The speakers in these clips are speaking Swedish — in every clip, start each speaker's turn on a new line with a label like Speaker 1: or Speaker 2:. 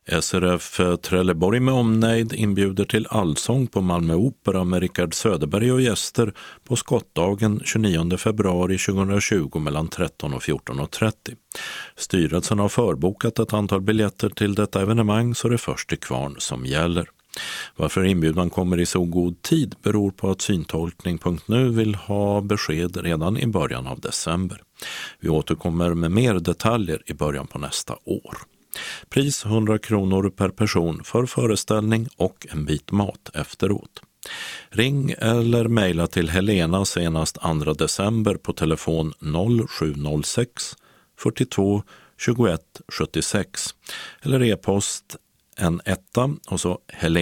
Speaker 1: SRF Trelleborg med omnejd inbjuder till allsång på Malmö Opera med Rickard Söderberg och gäster på skottdagen 29 februari 2020 mellan 13 och 14.30. Styrelsen har förbokat ett antal biljetter till detta evenemang, så det är först till kvarn som gäller. Varför inbjudan kommer i så god tid beror på att Syntolkning.nu vill ha besked redan i början av december. Vi återkommer med mer detaljer i början på nästa år. Pris 100 kronor per person för föreställning och en bit mat efteråt. Ring eller mejla till Helena senast 2 december på telefon 0706 42 21 76 eller e-post en etta och så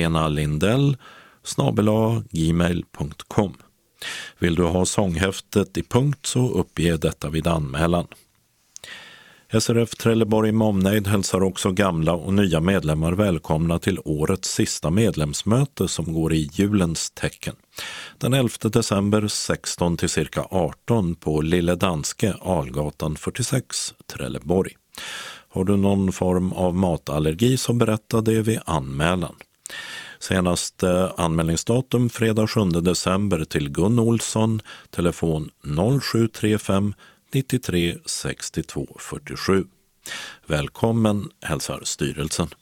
Speaker 1: helenalindell@gmail.com. Vill du ha sånghäftet i punkt så uppge detta vid anmälan. SRF Trelleborg med omnejd hälsar också gamla och nya medlemmar välkomna till årets sista medlemsmöte som går i julens tecken. Den 11 december 16 till cirka 18 på Lille Danske, Algatan 46, Trelleborg. Har du någon form av matallergi så berätta det vid anmälan. Senaste anmälningsdatum fredag 7 december till Gun Olsson, telefon 0735 93 62 47. Välkommen hälsar styrelsen.